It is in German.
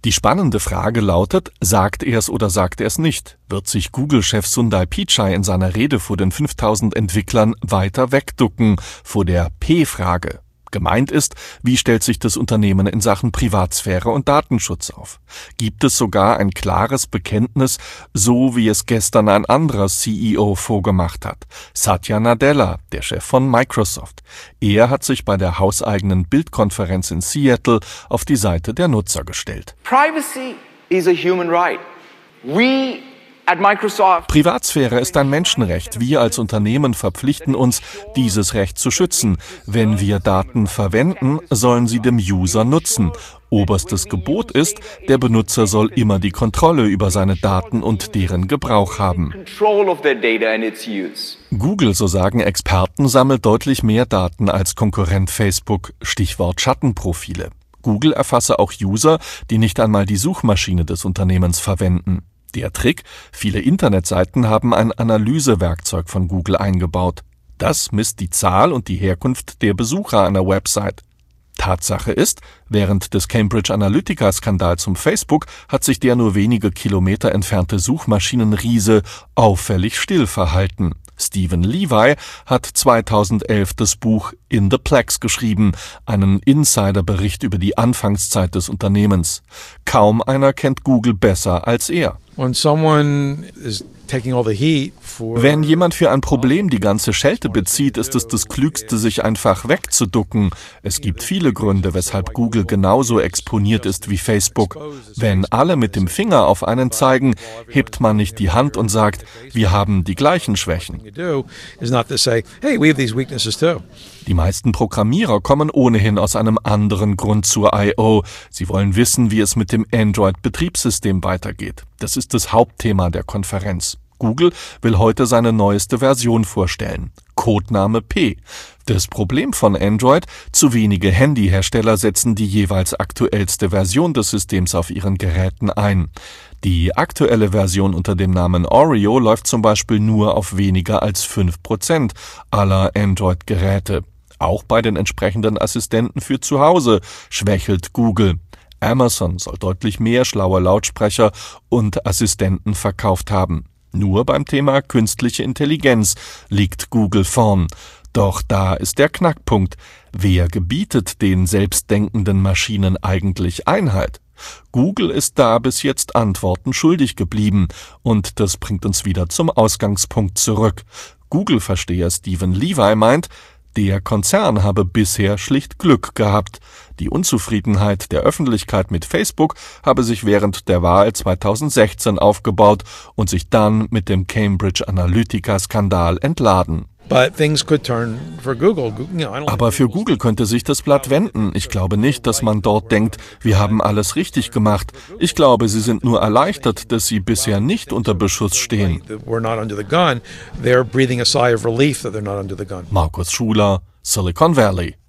Die spannende Frage lautet, sagt er es oder sagt er es nicht? Wird sich Google-Chef Sundar Pichai in seiner Rede vor den 5000 Entwicklern weiter wegducken vor der P-Frage? Gemeint ist, wie stellt sich das Unternehmen in Sachen Privatsphäre und Datenschutz auf? Gibt es sogar ein klares Bekenntnis, so wie es gestern ein anderer CEO vorgemacht hat? Satya Nadella, der Chef von Microsoft. Er hat sich bei der hauseigenen Bildkonferenz in Seattle auf die Seite der Nutzer gestellt. Privacy is a human right. We at Microsoft Privatsphäre ist ein Menschenrecht. Wir als Unternehmen verpflichten uns, dieses Recht zu schützen. Wenn wir Daten verwenden, sollen sie dem User nutzen. Oberstes Gebot ist, der Benutzer soll immer die Kontrolle über seine Daten und deren Gebrauch haben. control of their data and its use. Google, so sagen Experten, sammelt deutlich mehr Daten als Konkurrent Facebook, Stichwort Schattenprofile. Google erfasse auch User, die nicht einmal die Suchmaschine des Unternehmens verwenden. Der Trick: Viele Internetseiten haben ein Analysewerkzeug von Google eingebaut. Das misst die Zahl und die Herkunft der Besucher einer Website. Tatsache ist, während des Cambridge Analytica-Skandals um Facebook hat sich der nur wenige Kilometer entfernte Suchmaschinenriese auffällig still verhalten. Stephen Levi hat 2011 das Buch In the Plex geschrieben, einen Insiderbericht über die Anfangszeit des Unternehmens. Kaum einer kennt Google besser als er. Wenn jemand für ein Problem die ganze Schelte bezieht, ist es das Klügste, sich einfach wegzuducken. Es gibt viele Gründe, weshalb Google genauso exponiert ist wie Facebook. Wenn alle mit dem Finger auf einen zeigen, hebt man nicht die Hand und sagt, wir haben die gleichen Schwächen. Die meisten Programmierer kommen ohnehin aus einem anderen Grund zur I.O. Sie wollen wissen, wie es mit dem Android-Betriebssystem weitergeht. Das ist das Hauptthema der Konferenz. Google will heute seine neueste Version vorstellen. Codename P. Das Problem von Android: zu wenige Handyhersteller setzen die jeweils aktuellste Version des Systems auf ihren Geräten ein. Die aktuelle Version unter dem Namen Oreo läuft zum Beispiel nur auf weniger als 5% aller Android-Geräte. Auch bei den entsprechenden Assistenten für zu Hause schwächelt Google. Amazon soll deutlich mehr schlaue Lautsprecher und Assistenten verkauft haben. Nur beim Thema künstliche Intelligenz liegt Google vorn. Doch da ist der Knackpunkt: Wer gebietet den selbstdenkenden Maschinen eigentlich Einhalt? Google ist da bis jetzt Antworten schuldig geblieben. Und das bringt uns wieder zum Ausgangspunkt zurück. Google-Versteher Stephen Levi meint, der Konzern habe bisher schlicht Glück gehabt. Die Unzufriedenheit der Öffentlichkeit mit Facebook habe sich während der Wahl 2016 aufgebaut und sich dann mit dem Cambridge Analytica-Skandal entladen. Aber für Google könnte sich das Blatt wenden. Ich glaube nicht, dass man dort denkt, wir haben alles richtig gemacht. Ich glaube, sie sind nur erleichtert, dass sie bisher nicht unter Beschuss stehen. Markus Schuler, Silicon Valley.